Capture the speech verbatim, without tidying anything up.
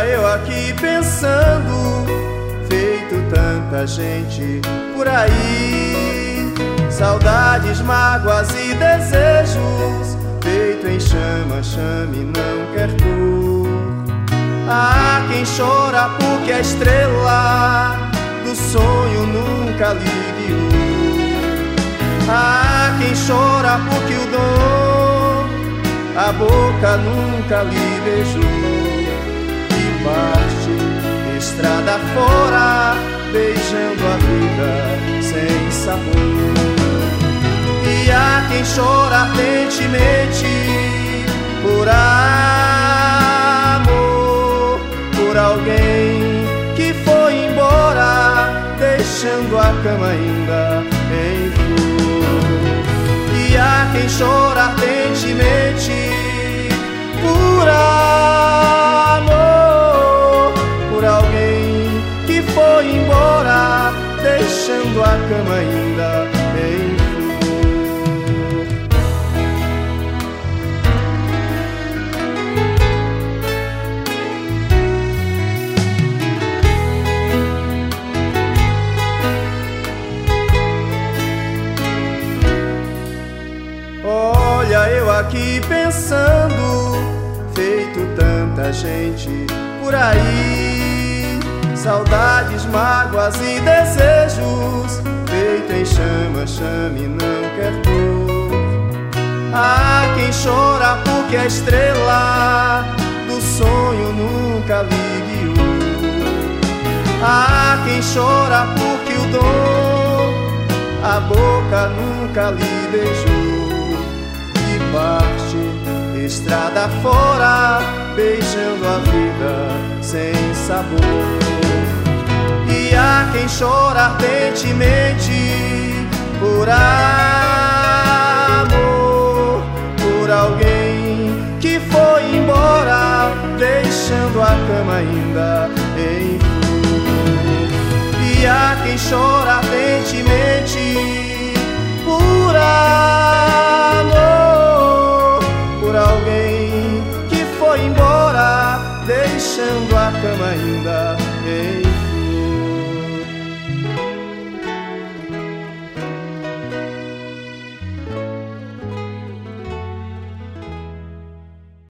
Olha eu aqui pensando, feito tanta gente por aí, saudades, mágoas e desejos, feito em chama, chame não quer cor. Há quem chora porque a estrela do sonho nunca lhe guiou. Há quem chora porque o dom a boca nunca lhe beijou. E parte estrada fora, beijando a vida sem sabor. E há quem chora ardentemente por amor, por alguém que foi embora, deixando a cama ainda em flor. E há quem chora ardentemente por amor, por alguém que foi embora, deixando a cama ainda em flor. Olha eu aqui pensando, feito tanta gente por aí, saudades, mágoas e desejos, feito em chama, chame não quer cor. Há quem chora porque a estrela do sonho nunca lhe guiou. Há quem chora porque o dom a boca nunca lhe beijou. Parte estrada fora, beijando a vida sem sabor. E há quem chora ardentemente por amor, por alguém que foi embora, deixando a cama ainda em flor. E há quem chora ardentemente por amor, por alguém que foi embora, deixando a cama ainda